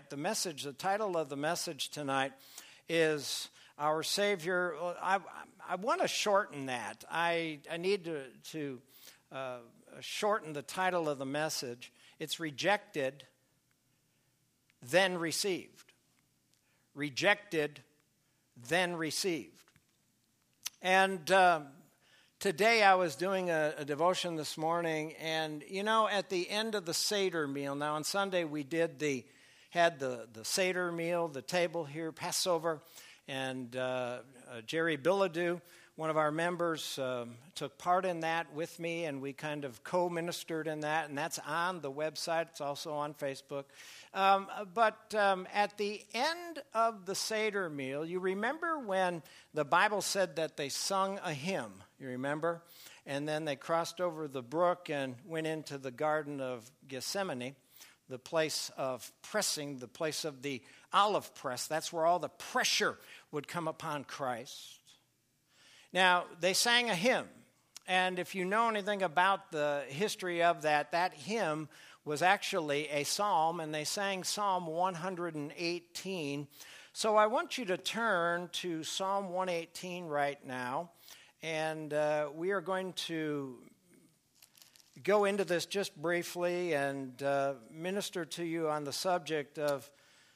tonight. The title of the message tonight is Our Savior. I want to shorten that. I need to shorten the title of the message. It's Rejected, Then Received. Rejected, Then Received. And today I was doing a devotion this morning, and at the end of the Seder meal, now on Sunday we had the Seder meal, the table here, Passover, and Jerry Bilodeau, one of our members, took part in that with me, and we kind of co-ministered in that, and that's on the website. It's also on Facebook. But at the end of the Seder meal, you remember when the Bible said that they sung a hymn, you remember? And then they crossed over the brook and went into the Garden of Gethsemane, the place of pressing, the place of the olive press. That's where all the pressure would come upon Christ. Now, they sang a hymn, and if you know anything about the history of that hymn was actually a psalm, and they sang Psalm 118. So I want you to turn to Psalm 118 right now, and we are going to go into this just briefly and minister to you on the subject of,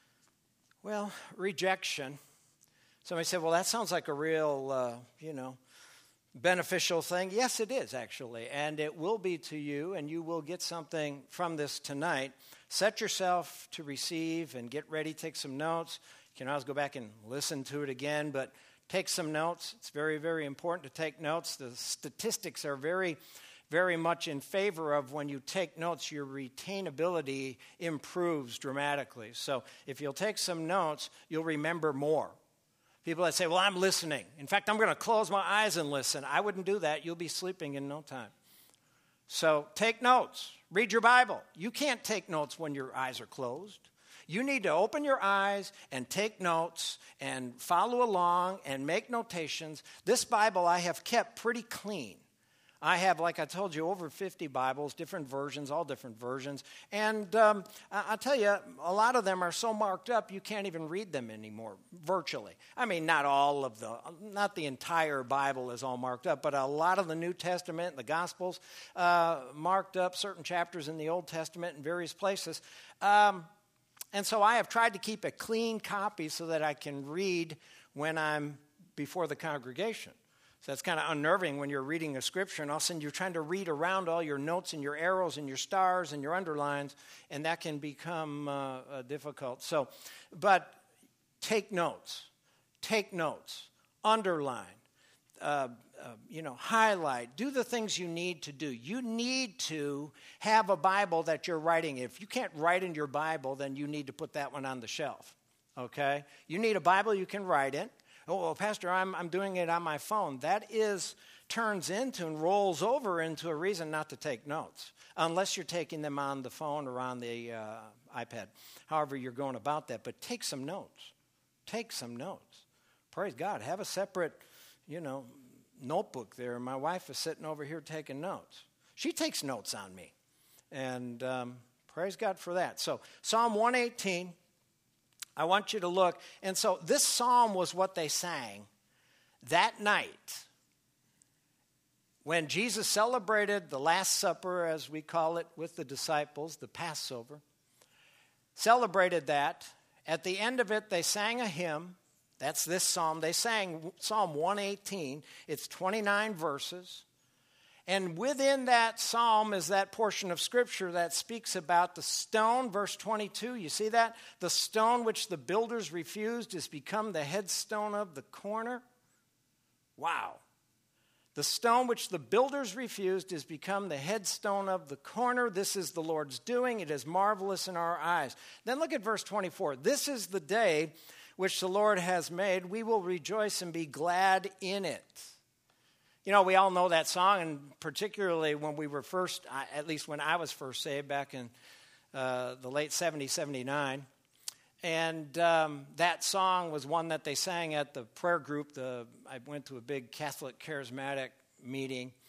rejection. Somebody said, well, that sounds like a real, beneficial thing. Yes, it is, actually, and it will be to you, and you will get something from this tonight. Set yourself to receive and get ready. Take some notes. You can always go back and listen to it again, but take some notes. It's very, very important to take notes. The statistics are very, very much in favor of when you take notes, your retainability improves dramatically. So if you'll take some notes, you'll remember more. People that say, well, I'm listening. In fact, I'm going to close my eyes and listen. I wouldn't do that. You'll be sleeping in no time. So take notes. Read your Bible. You can't take notes when your eyes are closed. You need to open your eyes and take notes and follow along and make notations. This Bible I have kept pretty clean. I have, like I told you, over 50 Bibles, different versions, all different versions. And I'll tell you, a lot of them are so marked up you can't even read them anymore, virtually. I mean, not the entire Bible is all marked up, but a lot of the New Testament, the Gospels, marked up certain chapters in the Old Testament in various places. And so I have tried to keep a clean copy so that I can read when I'm before the congregation. So that's kind of unnerving when you're reading a scripture, and all of a sudden you're trying to read around all your notes and your arrows and your stars and your underlines, and that can become difficult. So, but take notes, underline, highlight, do the things you need to do. You need to have a Bible that you're writing. If you can't write in your Bible, then you need to put that one on the shelf, okay? You need a Bible you can write in. Oh, well, Pastor, I'm doing it on my phone. That turns into and rolls over into a reason not to take notes, unless you're taking them on the phone or on the iPad, however you're going about that. But take some notes. Take some notes. Praise God. Have a separate, notebook there. My wife is sitting over here taking notes. She takes notes on me. And praise God for that. So Psalm 118. I want you to look. And so this psalm was what they sang that night when Jesus celebrated the Last Supper, as we call it, with the disciples, the Passover. Celebrated that. At the end of it, they sang a hymn. That's this psalm. They sang Psalm 118. It's 29 verses. And within that psalm is that portion of Scripture that speaks about the stone, verse 22. You see that? The stone which the builders refused has become the headstone of the corner. Wow. The stone which the builders refused has become the headstone of the corner. This is the Lord's doing. It is marvelous in our eyes. Then look at verse 24. This is the day which the Lord has made. We will rejoice and be glad in it. We all know that song, and particularly when we were first, at least when I was first saved back in the late 70s, 79. And that song was one that they sang at the prayer group. I went to a big Catholic charismatic meeting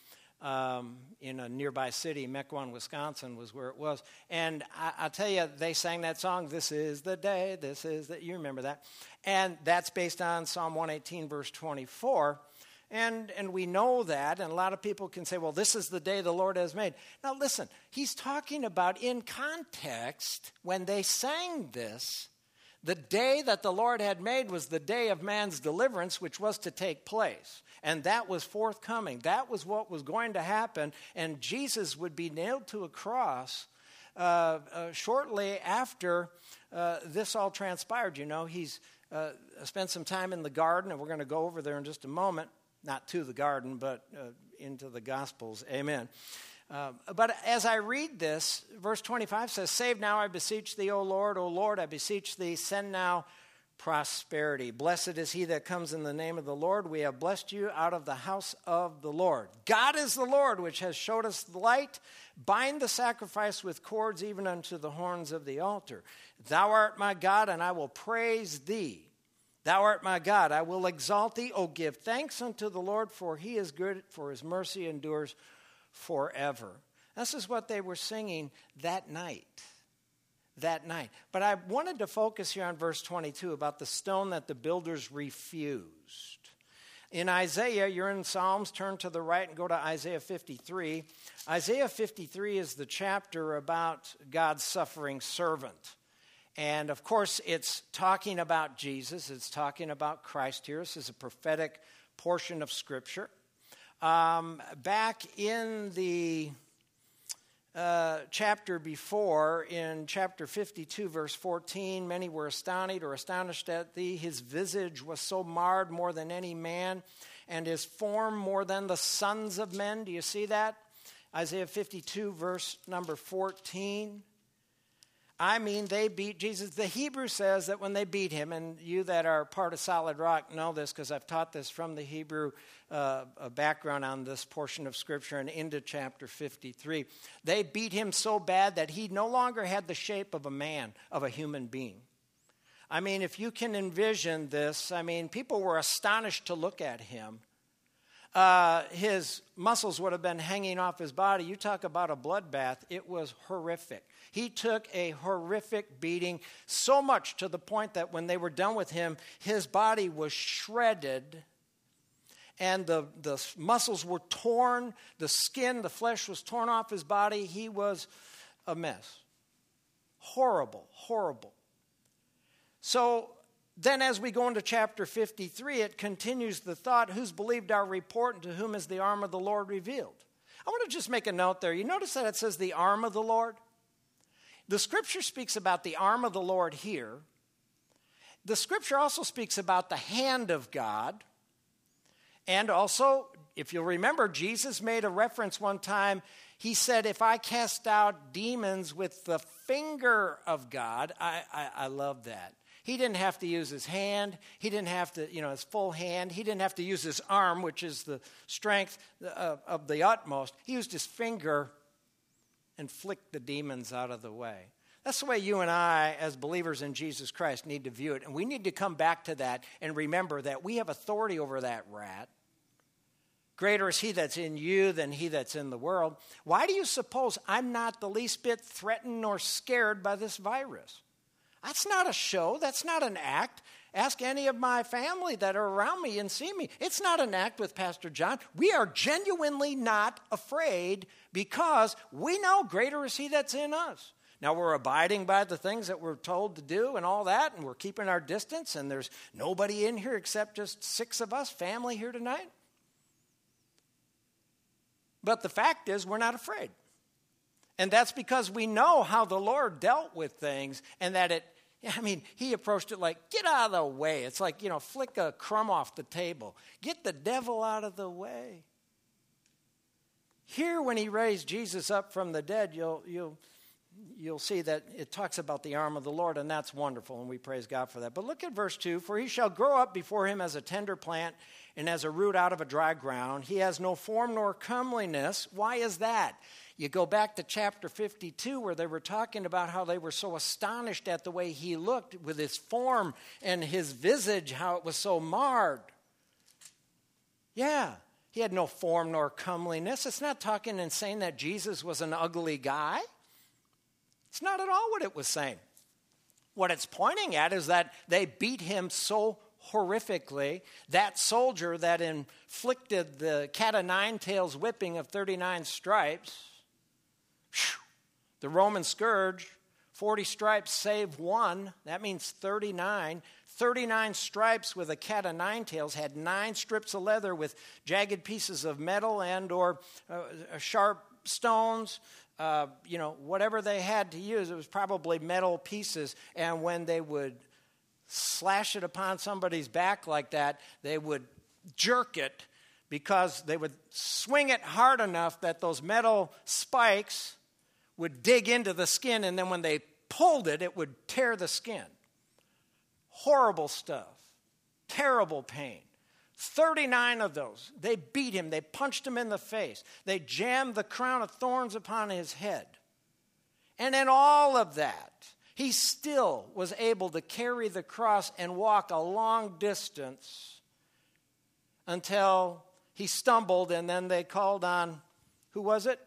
in a nearby city. Mequon, Wisconsin was where it was. And I tell you, they sang that song, "This is the day, this is the," you remember that. And that's based on Psalm 118, verse 24. And we know that, and a lot of people can say, well, this is the day the Lord has made. Now listen, he's talking about, in context, when they sang this, the day that the Lord had made was the day of man's deliverance, which was to take place. And that was forthcoming. That was what was going to happen. And Jesus would be nailed to a cross shortly after this all transpired. You know, he's spent some time in the garden, and we're going to go over there in just a moment. Not to the garden, but into the Gospels. Amen. But as I read this, verse 25 says, "Save now, I beseech thee, O Lord, I beseech thee, send now prosperity. Blessed is he that comes in the name of the Lord. We have blessed you out of the house of the Lord. God is the Lord, which has showed us the light. Bind the sacrifice with cords, even unto the horns of the altar. Thou art my God, and I will praise thee. Thou art my God, I will exalt thee. O give thanks unto the Lord, for he is good, for his mercy endures forever." This is what they were singing that night. But I wanted to focus here on verse 22 about the stone that the builders refused. In Isaiah, you're in Psalms, turn to the right and go to Isaiah 53. Isaiah 53 is the chapter about God's suffering servant. And, of course, it's talking about Jesus. It's talking about Christ here. This is a prophetic portion of Scripture. Back in the chapter before, in chapter 52, verse 14, "Many were astonished at thee. His visage was so marred more than any man, and his form more than the sons of men." Do you see that? Isaiah 52, verse number 14. I mean, they beat Jesus. The Hebrew says that when they beat him, and you that are part of Solid Rock know this because I've taught this from the Hebrew background on this portion of Scripture and into chapter 53. They beat him so bad that he no longer had the shape of a man, of a human being. I mean, if you can envision this, I mean, people were astonished to look at him. His muscles would have been hanging off his body. You talk about a bloodbath. It was horrific. He took a horrific beating, so much to the point that when they were done with him, his body was shredded, and the muscles were torn, the skin, the flesh was torn off his body. He was a mess. Horrible, horrible. So then as we go into chapter 53, it continues the thought, "Who's believed our report, and to whom is the arm of the Lord revealed?" I want to just make a note there. You notice that it says the arm of the Lord? The Scripture speaks about the arm of the Lord here. The Scripture also speaks about the hand of God. And also, if you'll remember, Jesus made a reference one time. He said, "If I cast out demons with the finger of God," I love that. He didn't have to use his hand. He didn't have to, his full hand. He didn't have to use his arm, which is the strength of the utmost. He used his finger and flicked the demons out of the way. That's the way you and I, as believers in Jesus Christ, need to view it. And we need to come back to that and remember that we have authority over that rat. Greater is he that's in you than he that's in the world. Why do you suppose I'm not the least bit threatened nor scared by this virus? That's not a show. That's not an act. Ask any of my family that are around me and see me. It's not an act with Pastor John. We are genuinely not afraid because we know greater is he that's in us. Now, we're abiding by the things that we're told to do and all that, and we're keeping our distance, and there's nobody in here except just 6 of us, family here tonight. But the fact is, we're not afraid. And that's because we know how the Lord dealt with things, and that he approached it like, get out of the way. It's like, flick a crumb off the table. Get the devil out of the way. Here, when he raised Jesus up from the dead, you'll see that it talks about the arm of the Lord, and that's wonderful, and we praise God for that. But look at verse 2. "For he shall grow up before him as a tender plant and as a root out of a dry ground. He has no form nor comeliness." Why is that? You go back to chapter 52 where they were talking about how they were so astonished at the way he looked with his form and his visage, how it was so marred. Yeah, He had no form nor comeliness. It's not talking and saying that Jesus was an ugly guy. It's not at all what it was saying. What it's pointing at is that they beat him so horrifically. That soldier that inflicted the cat o' nine tails whipping of 39 stripes, the Roman scourge, 40 stripes save one, that means 39. 39 stripes with a cat o' nine tails had 9 strips of leather with jagged pieces of metal and or sharp stones. Whatever they had to use, it was probably metal pieces. And when they would slash it upon somebody's back like that, they would jerk it because they would swing it hard enough that those metal spikes would dig into the skin, and then when they pulled it, it would tear the skin. Horrible stuff. Terrible pain. 39 of those. They beat him. They punched him in the face. They jammed the crown of thorns upon his head. And in all of that, he still was able to carry the cross and walk a long distance until he stumbled, and then they called on, who was it?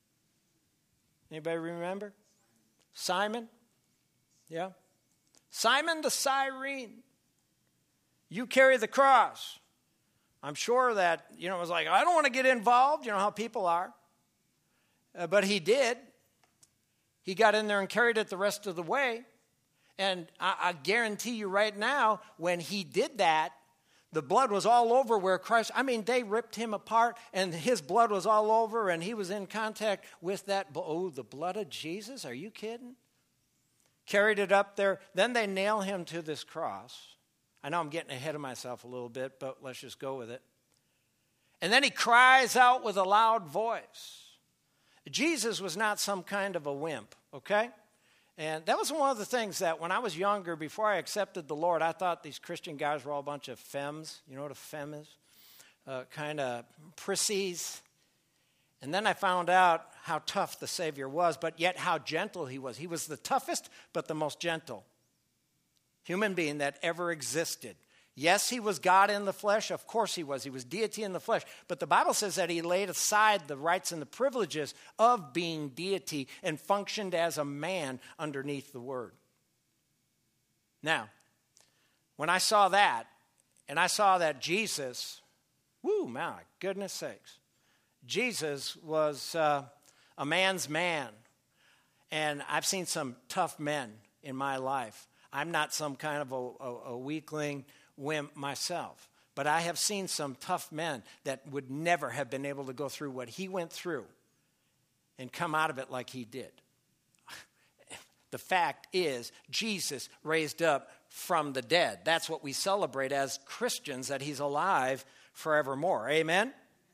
Anybody remember? Simon? Yeah. Simon the Cyrene. You carry the cross. I'm sure that, it was like, I don't want to get involved. You know how people are. But he did. He got in there and carried it the rest of the way. And I guarantee you right now, when he did that, the blood was all over where Christ, they ripped him apart and his blood was all over and he was in contact with that. Oh, the blood of Jesus? Are you kidding? Carried it up there. Then they nail him to this cross. I know I'm getting ahead of myself a little bit, but let's just go with it. And then he cries out with a loud voice. Jesus was not some kind of a wimp, okay? And that was one of the things that when I was younger, before I accepted the Lord, I thought these Christian guys were all a bunch of femmes. You know what a femme is? Kind of prissies. And then I found out how tough the Savior was, but yet how gentle he was. He was the toughest, but the most gentle human being that ever existed. Yes, he was God in the flesh. Of course he was. He was deity in the flesh. But the Bible says that he laid aside the rights and the privileges of being deity and functioned as a man underneath the word. Now, when I saw that, and I saw that Jesus, my goodness sakes, Jesus was a man's man. And I've seen some tough men in my life. I'm not some kind of a weakling wimp myself, but I have seen some tough men that would never have been able to go through what he went through and come out of it like he did. The fact is, Jesus raised up from the dead. That's what we celebrate as Christians, that he's alive forevermore. Amen?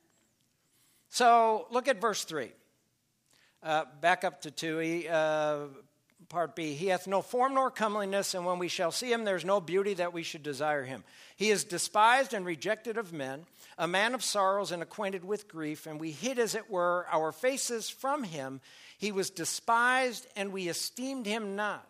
So look at verse 3. Back up to 2. Part B, he hath no form nor comeliness, and when we shall see him, there's no beauty that we should desire him. He is despised and rejected of men, a man of sorrows and acquainted with grief, and we hid, as it were, our faces from him. He was despised, and we esteemed him not.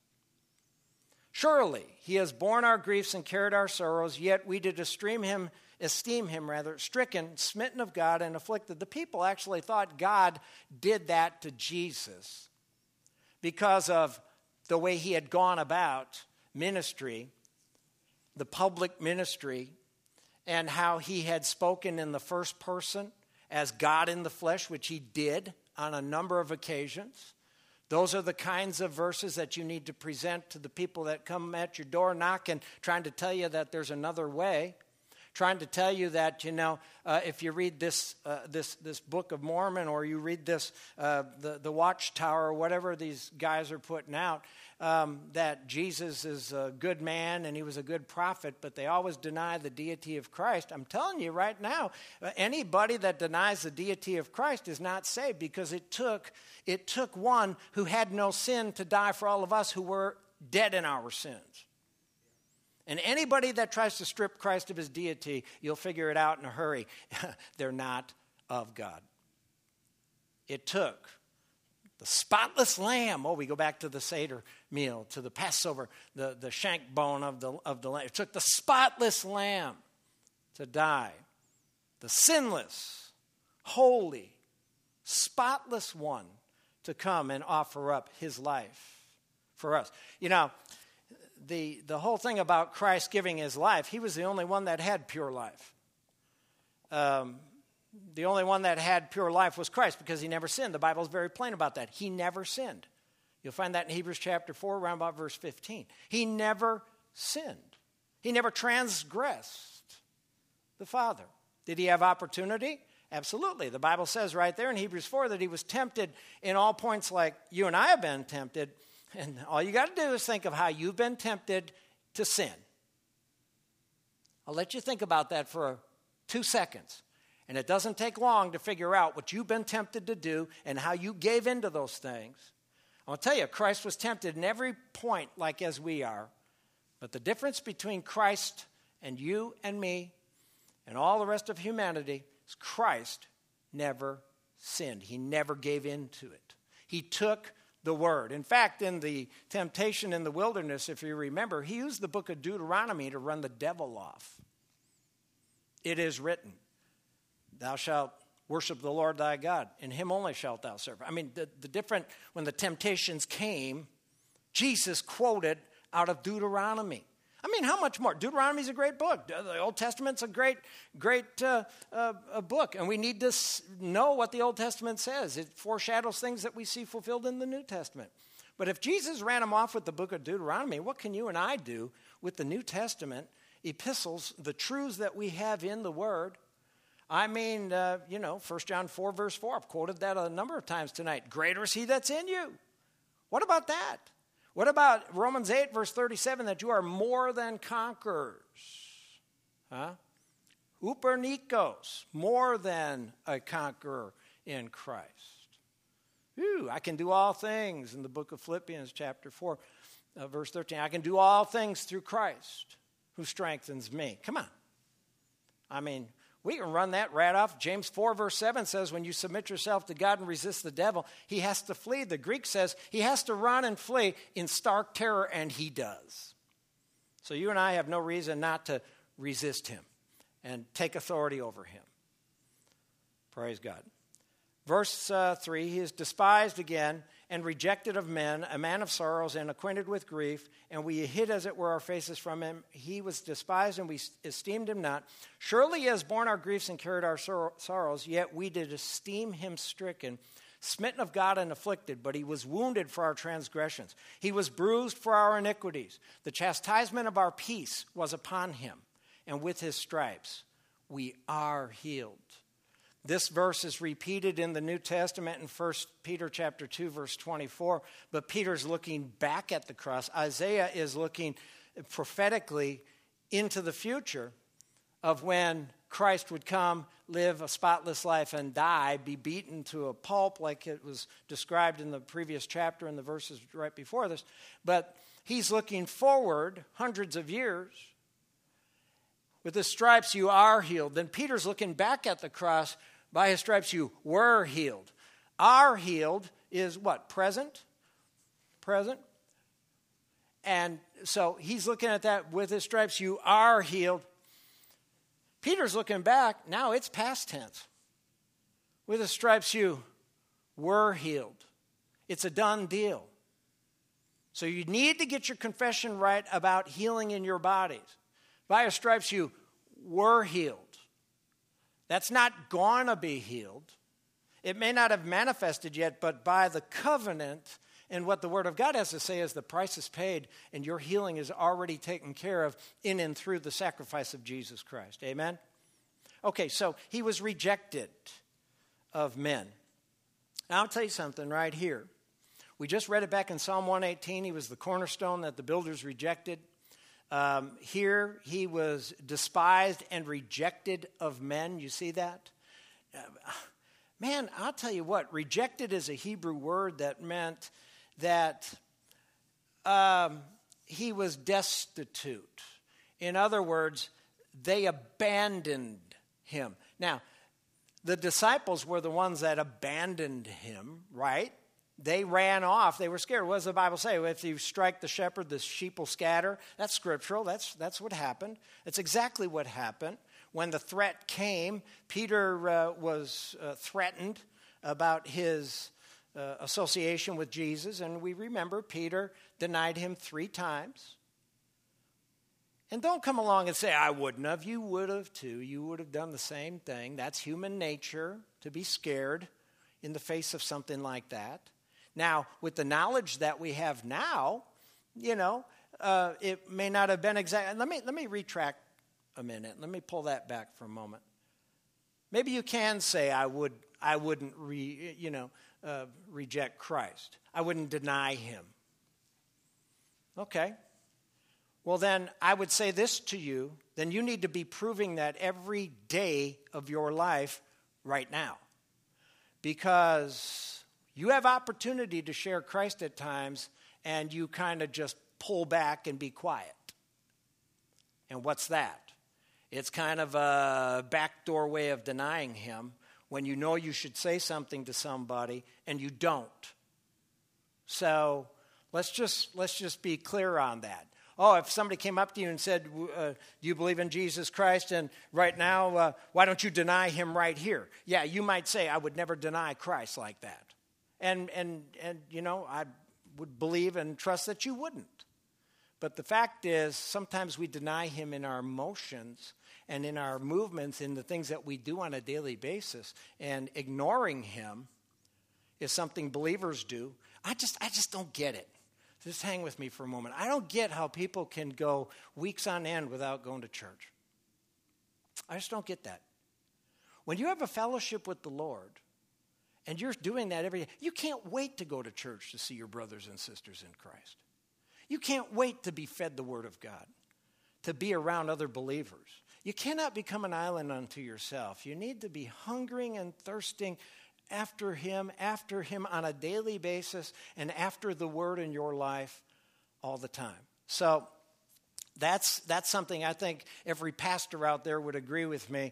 Surely he has borne our griefs and carried our sorrows, yet we did esteem him, stricken, smitten of God, and afflicted. The people actually thought God did that to Jesus because of the way he had gone about ministry, the public ministry, and how he had spoken in the first person as God in the flesh, which he did on a number of occasions. Those are the kinds of verses that you need to present to the people that come at your door knocking, trying to tell you that there's another way. Trying to tell you that, if you read this Book of Mormon, or you read this, the Watchtower, or whatever these guys are putting out, that Jesus is a good man and he was a good prophet, but they always deny the deity of Christ. I'm telling you right now, anybody that denies the deity of Christ is not saved, because it took one who had no sin to die for all of us who were dead in our sins. And anybody that tries to strip Christ of his deity, you'll figure it out in a hurry. They're not of God. It took the spotless lamb. We go back to the Seder meal, to the Passover, the shank bone of the lamb. It took the spotless lamb to die the sinless, holy, spotless one to come and offer up his life for us. You know, the whole thing about Christ giving his life, he was the only one that had pure life. The only one that had pure life was Christ because he never sinned. The Bible is very plain about that. He never sinned. You'll find that in Hebrews chapter 4, around about verse 15. He never sinned. He never transgressed the Father. Did he have opportunity? Absolutely. The Bible says right there in Hebrews 4 that he was tempted in all points like you and I have been tempted. And all you got to do is think of how you've been tempted to sin. I'll let you think about that for 2 seconds. And it doesn't take long to figure out what you've been tempted to do and how you gave into those things. I'll tell you, Christ was tempted in every point like as we are. But the difference between Christ and you and me and all the rest of humanity is Christ never sinned. He never gave in to it. He took the word. In fact, in the temptation in the wilderness, if you remember, he used the book of Deuteronomy to run the devil off. It is written, thou shalt worship the Lord thy God, and him only shalt thou serve. I mean, the different, when the temptations came, Jesus quoted out of Deuteronomy. I mean, how much more? Deuteronomy is a great book. The Old Testament's a great book, and we need to know what the Old Testament says. It foreshadows things that we see fulfilled in the New Testament. But if Jesus ran them off with the book of Deuteronomy, what can you and I do with the New Testament epistles, the truths that we have in the Word? I mean, 1 John 4, verse 4. I've quoted that a number of times tonight. Greater is he that's in you. What about that? What about Romans 8, verse 37, that you are more than conquerors? Upernikos, more than a conqueror in Christ. I can do all things in the book of Philippians chapter 4, verse 13. I can do all things through Christ who strengthens me. Come on. I mean, we can run that right off. James 4, verse 7 says, when you submit yourself to God and resist the devil, he has to flee. The Greek says he has to run and flee in stark terror, and he does. So you and I have no reason not to resist him and take authority over him. Praise God. Verse 3, he is despised again and rejected of men, a man of sorrows and acquainted with grief, and we hid, as it were, our faces from him. He was despised, and we esteemed him not. Surely he has borne our griefs and carried our sorrows, yet we did esteem him stricken, smitten of God and afflicted, but he was wounded for our transgressions. He was bruised for our iniquities. The chastisement of our peace was upon him, and with his stripes we are healed. This verse is repeated in the New Testament in 1 Peter chapter 2, verse 24. But Peter's looking back at the cross. Isaiah is looking prophetically into the future of when Christ would come, live a spotless life, and die, be beaten to a pulp like it was described in the previous chapter and the verses right before this. But he's looking forward hundreds of years. With his stripes you are healed. Then Peter's looking back at the cross. By his stripes you were healed. Are healed is what? Present? Present. And so he's looking at that. With his stripes you are healed. Peter's looking back. Now it's past tense. With his stripes you were healed. It's a done deal. So you need to get your confession right about healing in your bodies. By his stripes you were healed. That's not going to be healed. It may not have manifested yet, but by the covenant and what the Word of God has to say is the price is paid and your healing is already taken care of in and through the sacrifice of Jesus Christ. Amen? Okay, so he was rejected of men. Now I'll tell you something right here. We just read it back in Psalm 118. He was the cornerstone that the builders rejected. Here he was despised and rejected of men. You see that? Man, I'll tell you what, rejected is a Hebrew word that meant that he was destitute. In other words, they abandoned him. Now, the disciples were the ones that abandoned him, right? They ran off. They were scared. What does the Bible say? If you strike the shepherd, the sheep will scatter. That's scriptural. That's what happened. It's exactly what happened. when the threat came, Peter was threatened about his association with Jesus. And we remember Peter denied him 3 times. And don't come along and say, I wouldn't have. You would have too. You would have done the same thing. That's human nature, to be scared in the face of something like that. Now, with the knowledge that we have now, it may not have been exact. Let me retract a minute. Let me pull that back for a moment. Maybe you can say I wouldn't reject Christ. I wouldn't deny him. Okay. Well, then I would say this to you. Then you need to be proving that every day of your life right now. Because you have opportunity to share Christ at times, and you kind of just pull back and be quiet. And what's that? It's kind of a backdoor way of denying him when you know you should say something to somebody and you don't. So let's just be clear on that. Oh, if somebody came up to you and said, do you believe in Jesus Christ? And right now, why don't you deny him right here? Yeah, you might say, I would never deny Christ like that. And I would believe and trust that you wouldn't. But the fact is, sometimes we deny him in our emotions and in our movements, in the things that we do on a daily basis. And ignoring him is something believers do. I just don't get it. Just hang with me for a moment. I don't get how people can go weeks on end without going to church. I just don't get that. When you have a fellowship with the Lord, and you're doing that every day, you can't wait to go to church to see your brothers and sisters in Christ. You can't wait to be fed the Word of God, to be around other believers. You cannot become an island unto yourself. You need to be hungering and thirsting after him on a daily basis, and after the Word in your life all the time. So that's something I think every pastor out there would agree with me.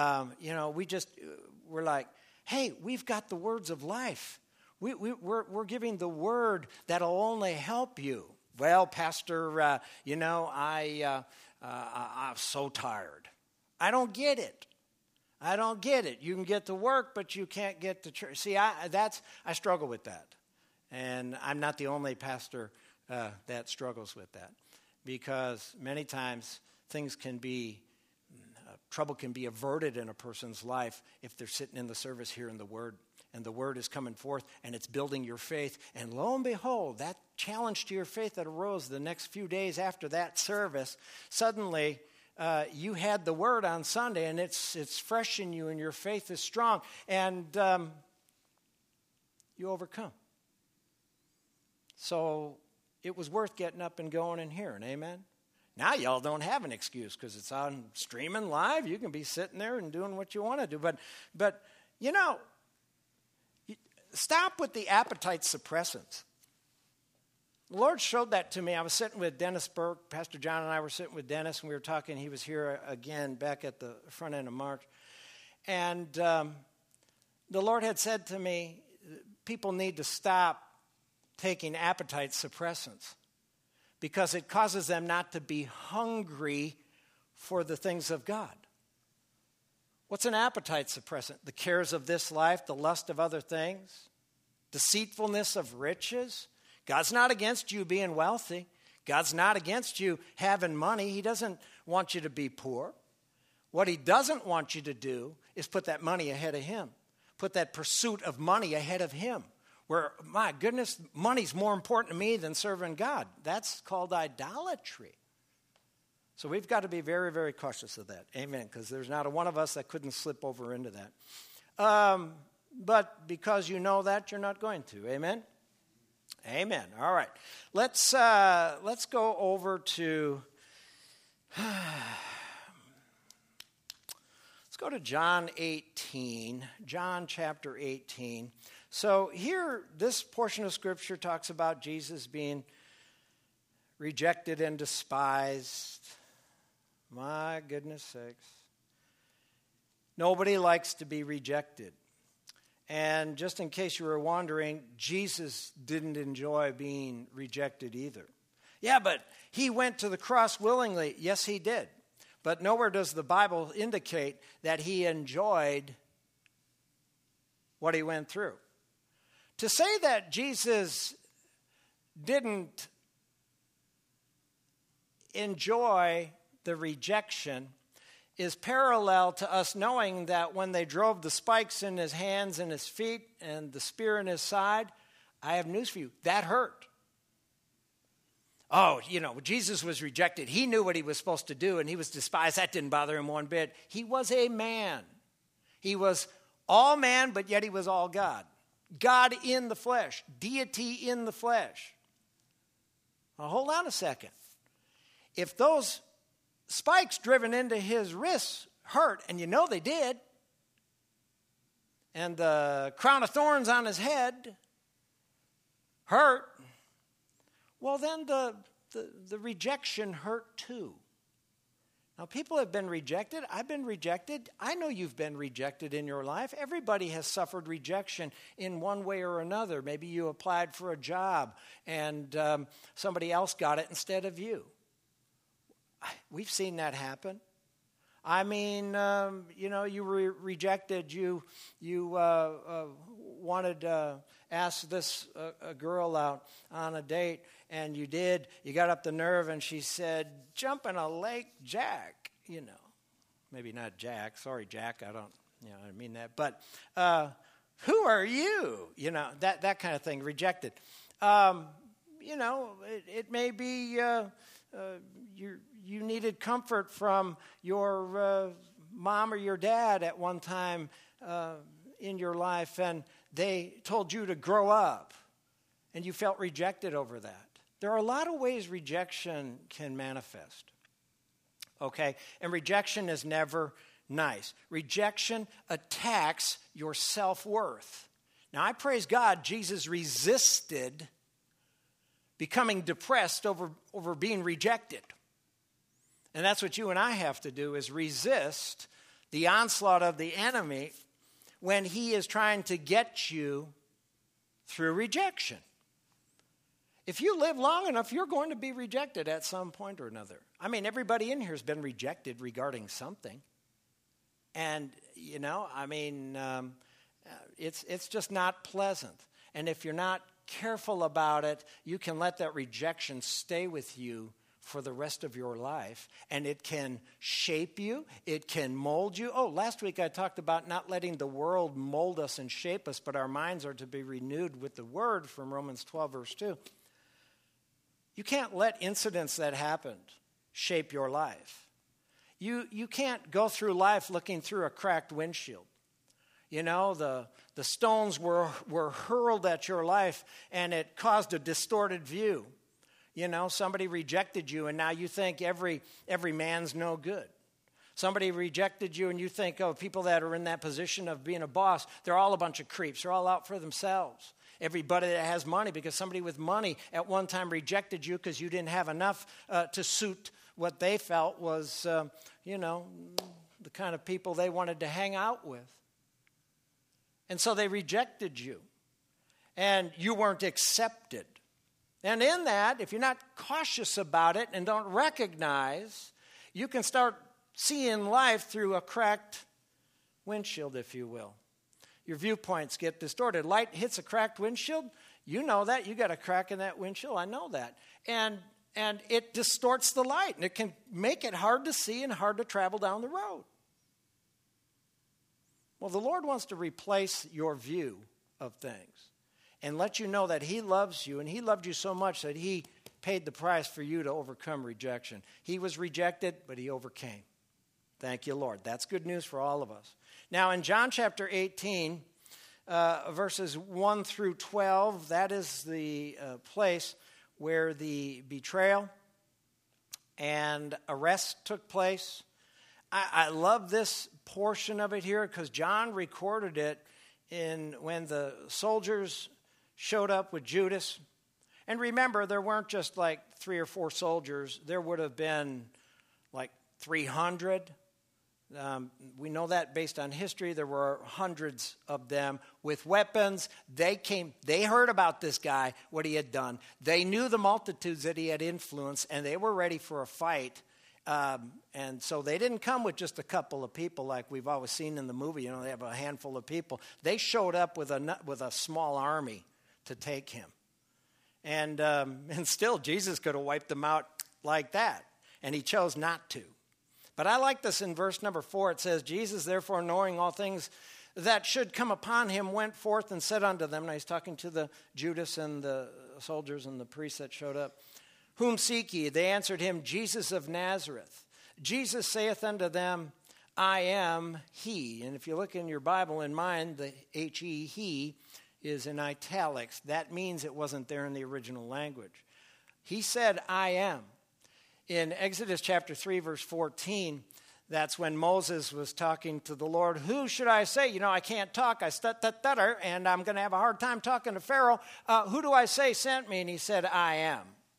We're like, hey, we've got the words of life. We're giving the word that'll only help you. Well, Pastor, I'm so tired. I don't get it. You can get to work, but you can't get to church. See, I struggle with that. And I'm not the only pastor that struggles with that. Because many times trouble can be averted in a person's life if they're sitting in the service hearing the word. And the word is coming forth, and it's building your faith. And lo and behold, that challenge to your faith that arose the next few days after that service, suddenly you had the word on Sunday, and it's fresh in you, and your faith is strong, and you overcome. So it was worth getting up and going and hearing, amen? Now y'all don't have an excuse because it's on streaming live. You can be sitting there and doing what you want to do. But stop with the appetite suppressants. The Lord showed that to me. I was sitting with Dennis Burke. Pastor John and I were sitting with Dennis, and we were talking. He was here again back at the front end of March. And the Lord had said to me, people need to stop taking appetite suppressants because it causes them not to be hungry for the things of God. What's an appetite suppressant? The cares of this life, the lust of other things, deceitfulness of riches. God's not against you being wealthy. God's not against you having money. He doesn't want you to be poor. What he doesn't want you to do is put that money ahead of him. Put that pursuit of money ahead of him. Where, my goodness, money's more important to me than serving God. That's called idolatry. So we've got to be very, very cautious of that. Amen. Because there's not a one of us that couldn't slip over into that. But because you know that, you're not going to. Amen. Amen. All right. Let's go over to let's go to John 18. John chapter 18. So here, this portion of Scripture talks about Jesus being rejected and despised. My goodness sakes. Nobody likes to be rejected. And just in case you were wondering, Jesus didn't enjoy being rejected either. Yeah, but he went to the cross willingly. Yes, he did. But nowhere does the Bible indicate that he enjoyed what he went through. To say that Jesus didn't enjoy the rejection is parallel to us knowing that when they drove the spikes in his hands and his feet and the spear in his side, I have news for you, that hurt. Oh, Jesus was rejected. He knew what he was supposed to do and he was despised. That didn't bother him one bit. He was a man. He was all man, but yet he was all God. God in the flesh, deity in the flesh. Now, hold on a second. If those spikes driven into his wrists hurt, and they did, and the crown of thorns on his head hurt, well, then the rejection hurt too. Now, people have been rejected. I've been rejected. I know you've been rejected in your life. Everybody has suffered rejection in one way or another. Maybe you applied for a job and somebody else got it instead of you. We've seen that happen. I mean, you were rejected. You wanted to ask this a girl out on a date, and you did. You got up the nerve, and she said, "Jump in a lake, Jack." Maybe not Jack. Sorry, Jack. I don't mean that. But who are you? That kind of thing. Rejected. It may be you needed comfort from your mom or your dad at one time in your life, and they told you to grow up, and you felt rejected over that. There are a lot of ways rejection can manifest, okay? And rejection is never nice. Rejection attacks your self-worth. Now, I praise God, Jesus resisted becoming depressed over being rejected. And that's what you and I have to do, is resist the onslaught of the enemy when he is trying to get you through rejection. If you live long enough, you're going to be rejected at some point or another. I mean, everybody in here has been rejected regarding something. And, it's just not pleasant. And if you're not careful about it, you can let that rejection stay with you for the rest of your life, and it can shape you, it can mold you. Oh, last week I talked about not letting the world mold us and shape us, but our minds are to be renewed with the word from Romans 12, verse 2. You can't let incidents that happened shape your life. You can't go through life looking through a cracked windshield. The stones were hurled at your life, and it caused a distorted view. Somebody rejected you, and now you think every man's no good. Somebody rejected you, and you think, people that are in that position of being a boss, they're all a bunch of creeps. They're all out for themselves. Everybody that has money, because somebody with money at one time rejected you because you didn't have enough to suit what they felt was, the kind of people they wanted to hang out with. And so they rejected you, and you weren't accepted. And in that, if you're not cautious about it and don't recognize, you can start seeing life through a cracked windshield, if you will. Your viewpoints get distorted. Light hits a cracked windshield. You know that. You got a crack in that windshield. I know that. And it distorts the light, and it can make it hard to see and hard to travel down the road. Well, the Lord wants to replace your view of things and let you know that he loves you, and he loved you so much that he paid the price for you to overcome rejection. He was rejected, but he overcame. Thank you, Lord. That's good news for all of us. Now, in John chapter 18, verses 1 through 12, that is the place where the betrayal and arrest took place. I love this portion of it here because John recorded it when the soldiers showed up with Judas. And remember, there weren't just like 3 or 4 soldiers. There would have been like 300. We know that based on history. There were hundreds of them with weapons. They heard about this guy, what he had done. They knew the multitudes that he had influenced, and they were ready for a fight. And so they didn't come with just a couple of people like we've always seen in the movie. They have a handful of people. They showed up with a small army to take him. And still, Jesus could have wiped them out like that. And he chose not to. But I like this in verse number 4. It says, Jesus, therefore, knowing all things that should come upon him, went forth and said unto them. Now he's talking to the Judas and the soldiers and the priests that showed up. Whom seek ye? They answered him, Jesus of Nazareth. Jesus saith unto them, I am he. And if you look in your Bible, in mine, the H-E, he, is in italics. That means it wasn't there in the original language. He said, I am. In Exodus chapter 3, verse 14, that's when Moses was talking to the Lord. Who should I say? I can't talk. I stutter, and I'm going to have a hard time talking to Pharaoh. Who do I say sent me? And he said, I am.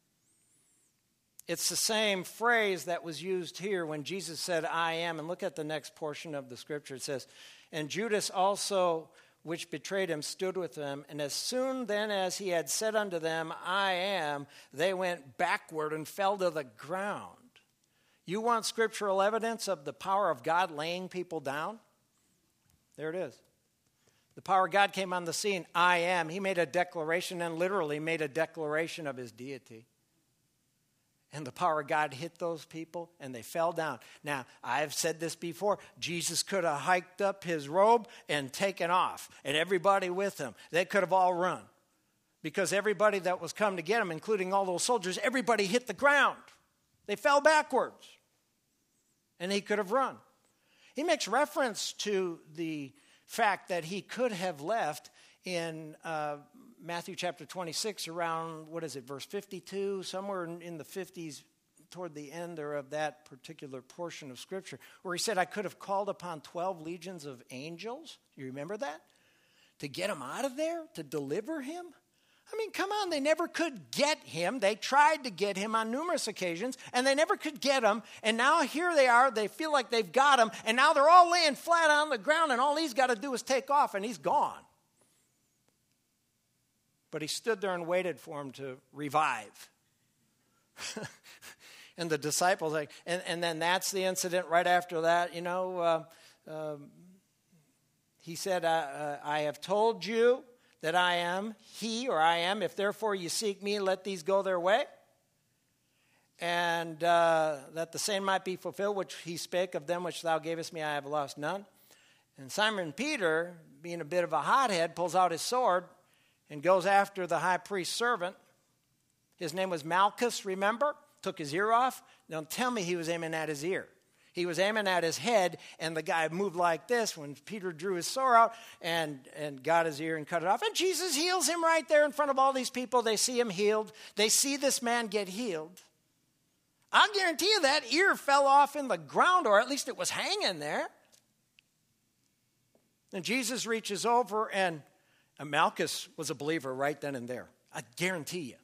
It's the same phrase that was used here when Jesus said, I am. And look at the next portion of the scripture. It says, and Judas also, which betrayed him, stood with them. And as soon then as he had said unto them, I am, they went backward and fell to the ground. You want scriptural evidence of the power of God laying people down? There it is. The power of God came on the scene. I am. He made a declaration and literally made a declaration of his deity. And the power of God hit those people, and they fell down. Now, I've said this before. Jesus could have hiked up his robe and taken off, and everybody with him. They could have all run. Because everybody that was come to get him, including all those soldiers, everybody hit the ground. They fell backwards. And he could have run. He makes reference to the fact that he could have left in Matthew chapter 26 around, verse 52, somewhere in the 50s toward the end there of that particular portion of Scripture, where he said, I could have called upon 12 legions of angels. You remember that? To get him out of there, to deliver him. I mean, come on, they never could get him. They tried to get him on numerous occasions, and they never could get him. And now here they are. They feel like they've got him, and now they're all laying flat on the ground, and all he's got to do is take off, and he's gone. But he stood there and waited for him to revive. And the disciples, and then that's the incident right after that. He said, I have told you that I am he, or I am. If therefore you seek me, let these go their way. And that the same might be fulfilled, which he spake of them which thou gavest me, I have lost none. And Simon Peter, being a bit of a hothead, pulls out his sword and goes after the high priest's servant. His name was Malchus, remember? Took his ear off. Don't tell me he was aiming at his ear. He was aiming at his head, and the guy moved like this when Peter drew his sword out and got his ear and cut it off. And Jesus heals him right there in front of all these people. They see him healed. They see this man get healed. I'll guarantee you that ear fell off in the ground, or at least it was hanging there. And Jesus reaches over, and Malchus was a believer right then and there. I guarantee you.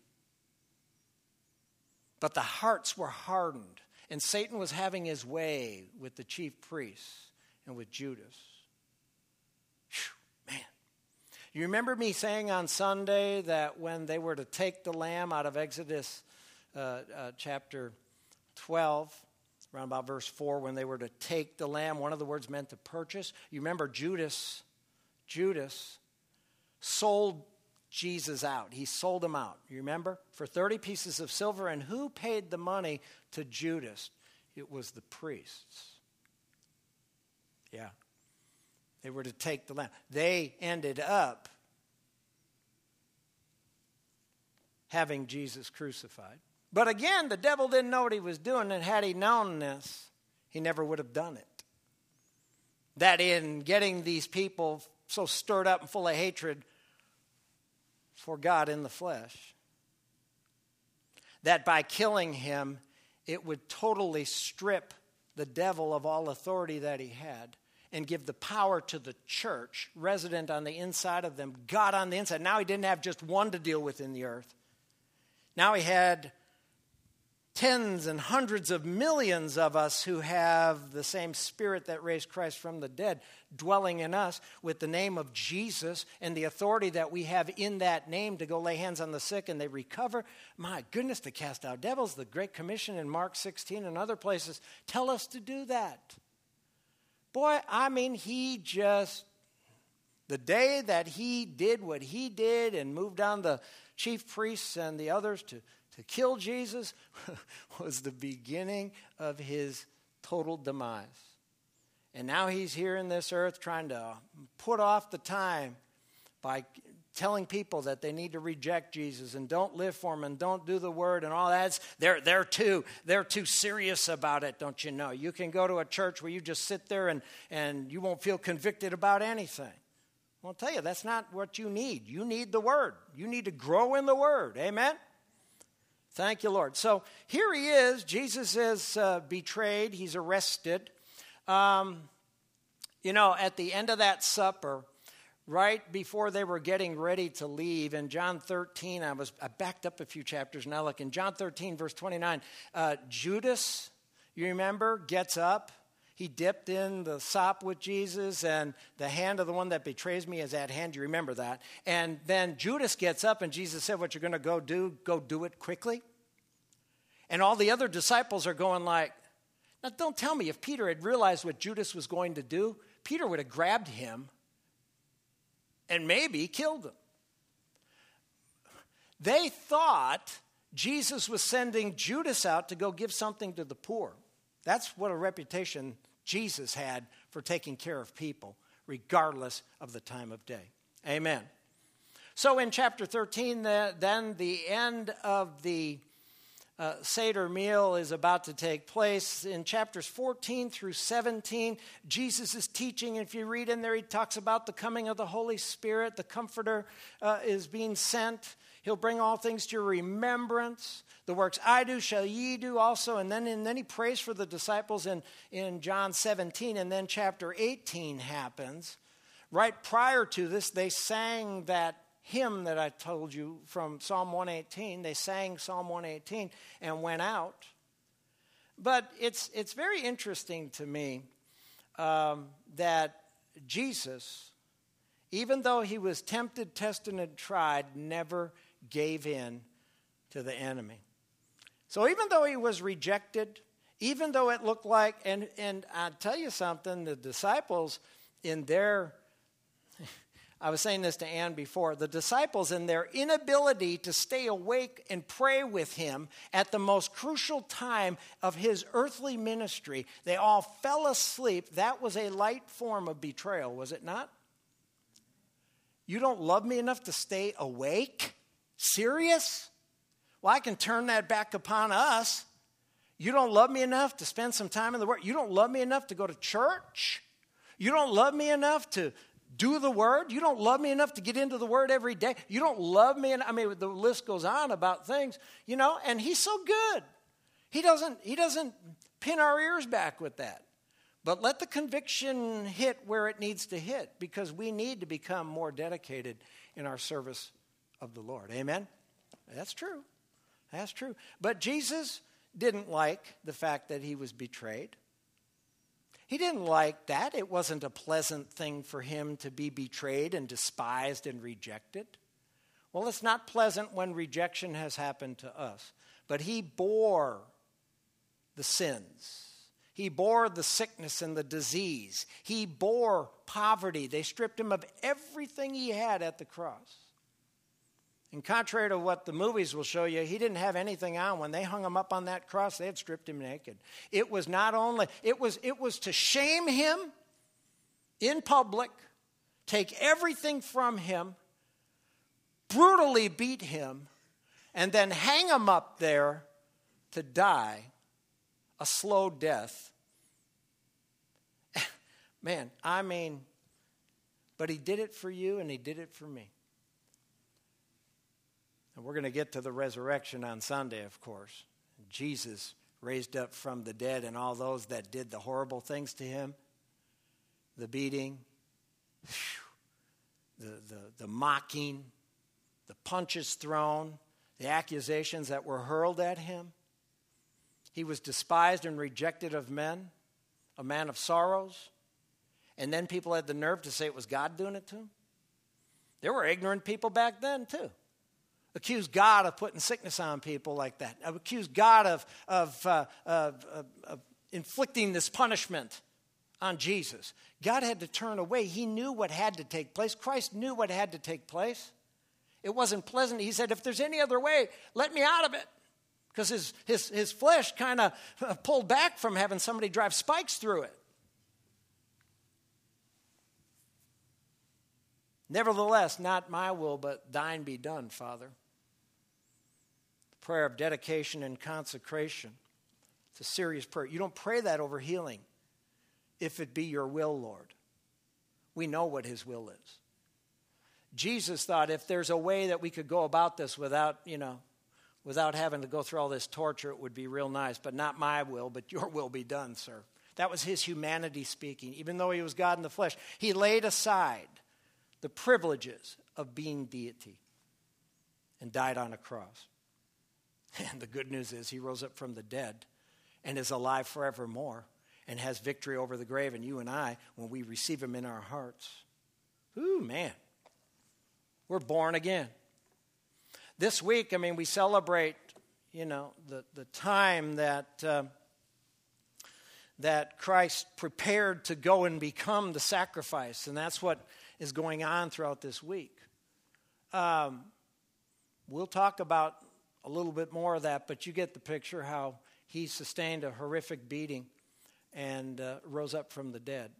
But the hearts were hardened, and Satan was having his way with the chief priests and with Judas. Whew, man. You remember me saying on Sunday that when they were to take the lamb out of Exodus chapter 12, around about verse 4, when they were to take the lamb, one of the words meant to purchase. You remember Judas sold Jesus out. He sold him out. You remember? For 30 pieces of silver. And who paid the money to Judas? It was the priests. Yeah. They were to take the lamb. They ended up having Jesus crucified. But again, the devil didn't know what he was doing, and had he known this, he never would have done it. That in getting these people so stirred up and full of hatred for God in the flesh, that by killing him, it would totally strip the devil of all authority that he had and give the power to the church, resident on the inside of them, God on the inside. Now he didn't have just one to deal with in the earth. Now he had tens and hundreds of millions of us who have the same Spirit that raised Christ from the dead dwelling in us, with the name of Jesus and the authority that we have in that name to go lay hands on the sick and they recover. My goodness, to cast out devils. The Great Commission in Mark 16 and other places tell us to do that. Boy, I mean, the day that he did what he did and moved on the chief priests and the others to kill Jesus was the beginning of his total demise. And now he's here in this earth trying to put off the time by telling people that they need to reject Jesus and don't live for him and don't do the word and all that. They're too serious about it, don't you know? You can go to a church where you just sit there and you won't feel convicted about anything. Well, I'll tell you, that's not what you need. You need the word. You need to grow in the word. Amen? Thank you, Lord. So here he is. Jesus is betrayed. He's arrested. At the end of that supper, right before they were getting ready to leave, in John 13, I backed up a few chapters now. Look, in John 13, verse 29, Judas, you remember, gets up. He dipped in the sop with Jesus, and the hand of the one that betrays me is at hand. You remember that. And then Judas gets up, and Jesus said, what you're going to go do it quickly. And all the other disciples are going like, now don't tell me, if Peter had realized what Judas was going to do, Peter would have grabbed him and maybe killed him. They thought Jesus was sending Judas out to go give something to the poor. That's what a reputation Jesus had for taking care of people, regardless of the time of day. Amen. So in chapter 13, then the end of the Seder meal is about to take place. In chapters 14 through 17, Jesus is teaching. If you read in there, he talks about the coming of the Holy Spirit. The Comforter is being sent. He'll bring all things to your remembrance. The works I do shall ye do also. And then he prays for the disciples in John 17. And then chapter 18 happens. Right prior to this, they sang that hymn that I told you from Psalm 118. They sang Psalm 118 and went out. But it's very interesting to me that Jesus, even though he was tempted, tested, and tried, never gave in to the enemy. So even though he was rejected, even though it looked like, and I'll tell you something, the disciples in their, I was saying this to Ann before, the disciples in their inability to stay awake and pray with him at the most crucial time of his earthly ministry, they all fell asleep. That was a light form of betrayal, was it not? You don't love me enough to stay awake? Serious? Well, I can turn that back upon us. You don't love me enough to spend some time in the Word. You don't love me enough to go to church. You don't love me enough to do the Word. You don't love me enough to get into the Word every day. You don't love me. I mean, the list goes on about things, and he's so good. He doesn't pin our ears back with that. But let the conviction hit where it needs to hit, because we need to become more dedicated in our service of the Lord. Amen? That's true. That's true. But Jesus didn't like the fact that he was betrayed. He didn't like that. It wasn't a pleasant thing for him to be betrayed and despised and rejected. Well, it's not pleasant when rejection has happened to us. But he bore the sins. He bore the sickness and the disease. He bore poverty. They stripped him of everything he had at the cross. And contrary to what the movies will show you, he didn't have anything on. When they hung him up on that cross, they had stripped him naked. It was not only, it was to shame him in public, take everything from him, brutally beat him, and then hang him up there to die a slow death. Man, but he did it for you and he did it for me. And we're going to get to the resurrection on Sunday, of course. Jesus raised up from the dead, and all those that did the horrible things to him, the beating, the mocking, the punches thrown, the accusations that were hurled at him. He was despised and rejected of men, a man of sorrows. And then people had the nerve to say it was God doing it to him. There were ignorant people back then too. Accused God of putting sickness on people like that. Accused God of inflicting this punishment on Jesus. God had to turn away. He knew what had to take place. Christ knew what had to take place. It wasn't pleasant. He said, if there's any other way, let me out of it. Because his flesh kind of pulled back from having somebody drive spikes through it. Nevertheless, not my will, but thine be done, Father. The prayer of dedication and consecration. It's a serious prayer. You don't pray that over healing. If it be your will, Lord. We know what his will is. Jesus thought if there's a way that we could go about this without having to go through all this torture, it would be real nice. But not my will, but your will be done, sir. That was his humanity speaking. Even though he was God in the flesh, he laid aside the privileges of being deity and died on a cross. And the good news is he rose up from the dead and is alive forevermore and has victory over the grave. And you and I, when we receive him in our hearts, ooh, man, we're born again. This week, we celebrate, the time that Christ prepared to go and become the sacrifice. And that's what is going on throughout this week. We'll talk about a little bit more of that, but you get the picture how he sustained a horrific beating and rose up from the dead.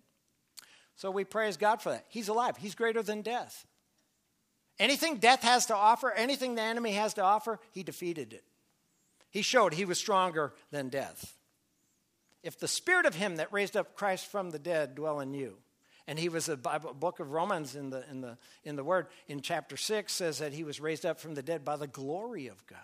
So we praise God for that. He's alive. He's greater than death. Anything death has to offer, anything the enemy has to offer, he defeated it. He showed he was stronger than death. If the spirit of him that raised up Christ from the dead dwell in you, and he was, a book of Romans in the Word, in chapter 6, says that he was raised up from the dead by the glory of God.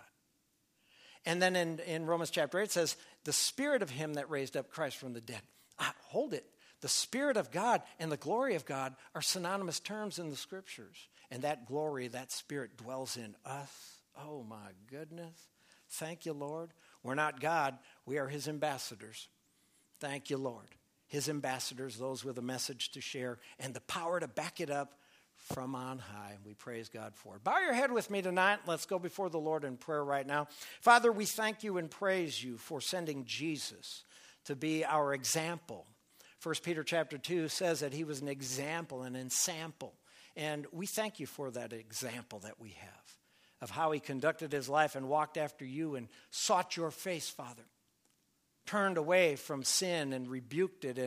And then in Romans chapter 8, it says, the spirit of him that raised up Christ from the dead. Hold it. The spirit of God and the glory of God are synonymous terms in the scriptures. And that glory, that spirit dwells in us. Oh my goodness. Thank you, Lord. We're not God. We are his ambassadors. Thank you, Lord. His ambassadors, those with a message to share and the power to back it up from on high. We praise God for it. Bow your head with me tonight. Let's go before the Lord in prayer right now. Father, we thank you and praise you for sending Jesus to be our example. 1 Peter chapter 2 says that he was an example, an ensample. And we thank you for that example that we have of how he conducted his life and walked after you and sought your face, Father. Turned away from sin and rebuked it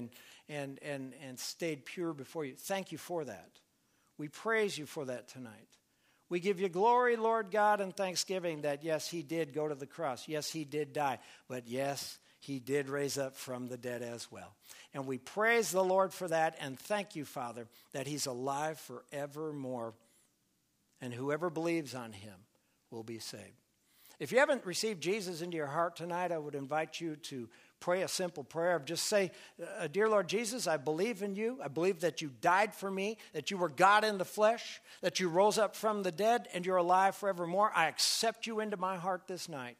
and stayed pure before you. Thank you for that. We praise you for that tonight. We give you glory, Lord God, and thanksgiving that, yes, he did go to the cross. Yes, he did die. But yes, he did raise up from the dead as well. And we praise the Lord for that and thank you, Father, that he's alive forevermore. And whoever believes on him will be saved. If you haven't received Jesus into your heart tonight, I would invite you to pray a simple prayer of just say, Dear Lord Jesus, I believe in you. I believe that you died for me, that you were God in the flesh, that you rose up from the dead, and you're alive forevermore. I accept you into my heart this night.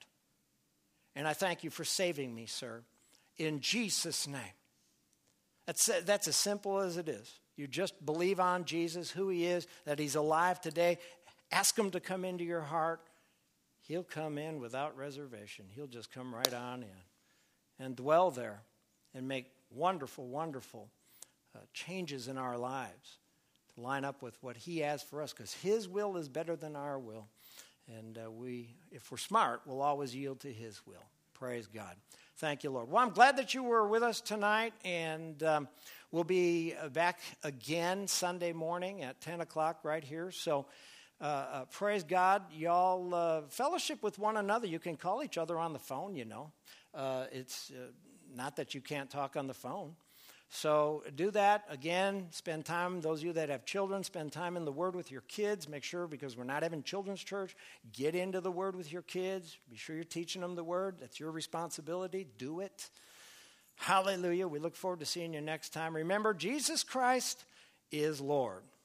And I thank you for saving me, sir, in Jesus' name. That's as simple as it is. You just believe on Jesus, who he is, that he's alive today. Ask him to come into your heart. He'll come in without reservation. He'll just come right on in and dwell there and make wonderful, wonderful changes in our lives to line up with what he has for us, because his will is better than our will. And if we're smart, we'll always yield to his will. Praise God. Thank you, Lord. Well, I'm glad that you were with us tonight, and we'll be back again Sunday morning at 10 o'clock right here. So praise God. Y'all fellowship with one another. You can call each other on the phone, you know. It's not that you can't talk on the phone. So do that. Again, spend time, those of you that have children, spend time in the Word with your kids. Make sure, because we're not having children's church, get into the Word with your kids. Be sure you're teaching them the Word. That's your responsibility. Do it. Hallelujah. We look forward to seeing you next time. Remember, Jesus Christ is Lord.